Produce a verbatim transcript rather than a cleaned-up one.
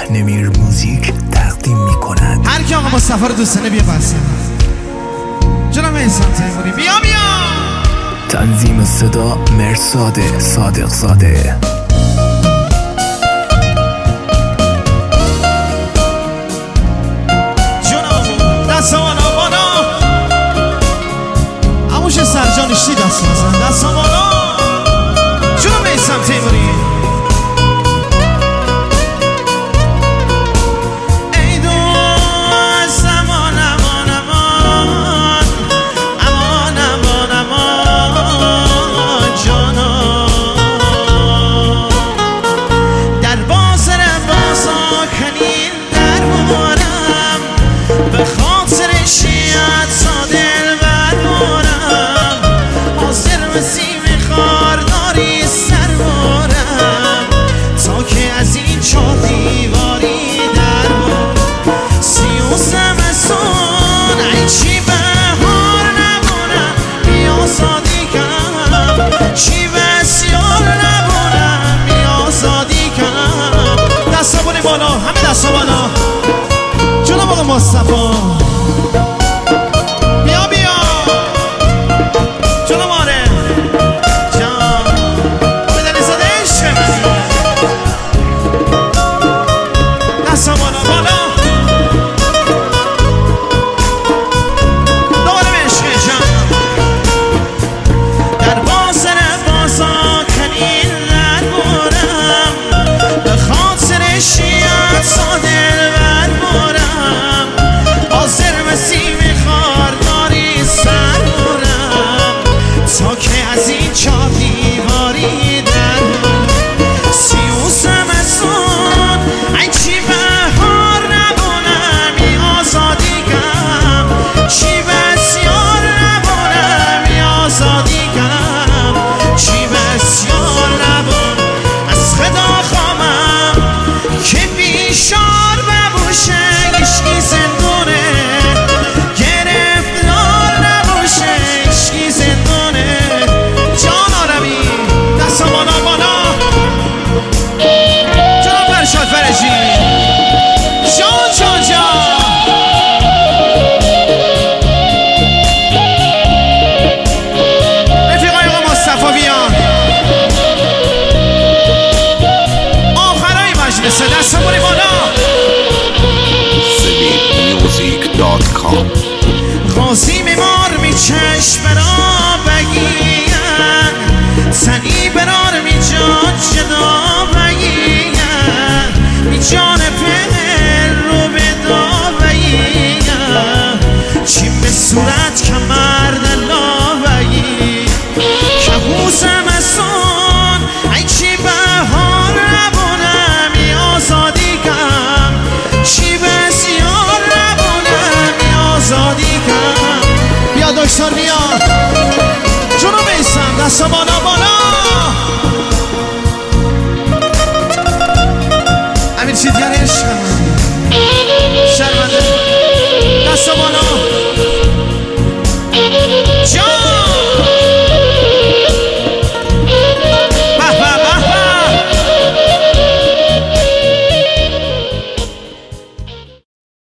نمیر موزیک تقدیم میکنند. هر کی آقا مصطفی رو دوستانه بیا برسن. جناب احسان تیموری بیا بیا. تنظیم صدا مرساد صادق زاده. جناب دستمان بالا. عموش سرجان اشتی دست بزن. دستمان بالا. جناب احسان تیموری. به خاطر شیعت سادل برمارم حاضر مسیم خارداری سر بارم تا که از این چهار دیواری در بارم سی و زمستون ای چی بهار نبونم بیا زادی کم چی بسیار نبونم بیا زادی کم. دستا بونی بالا همه دستا بالا. جناب آقا مصطفی